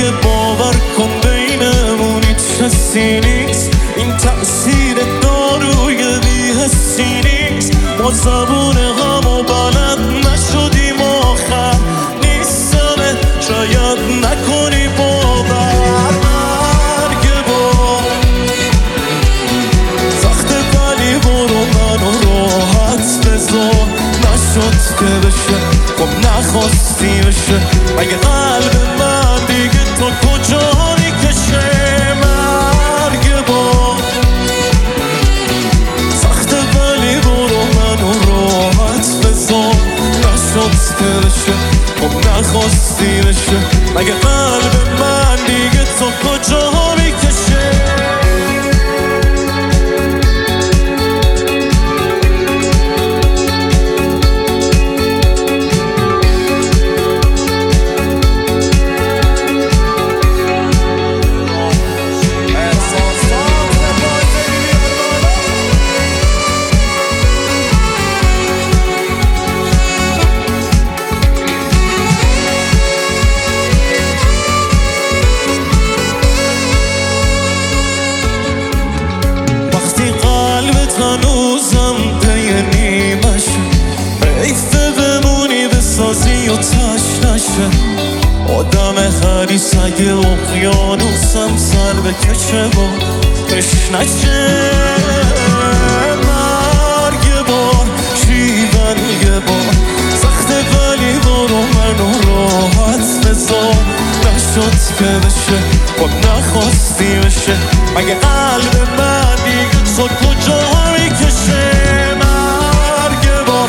دیگه باور کن بینمون هیچ حسی نیست، این تأثیر داروی بی‌حسی نیست. ما زبون همو بلد نشدیم آخر نیستمه، شاید نکنی باور. مرگ بار سخته ولی برو منو راحت بذار، نشد که بشه خب نخواستی بشه، مگه قلب من دیگه تا کجا میکشه. مرگ بار سخته ولی برو منو راحت بذار، نشد که بشه خب نخواستی بشه، مگه قلب من دیگه تا کجا میکشه. هنوزم پی نیمش ریفه بمونی بسازی و تش نشه، آدم خریس اگه اقیانوسم سر بکشه با تشنشه. مرگ بار شیون یه بار سخته ولی برو منو راحت بذار، نشد که بشه خب نخواستی بشه، مگه قلب من دیگه تو کجا میکشه. مرگ بار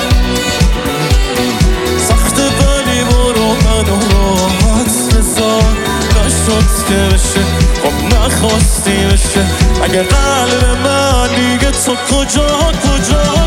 سخته ولی برو منو راحت بذار، نشد که بشه خب نخواستی بشه، مگه قلب من دیگه تو کجا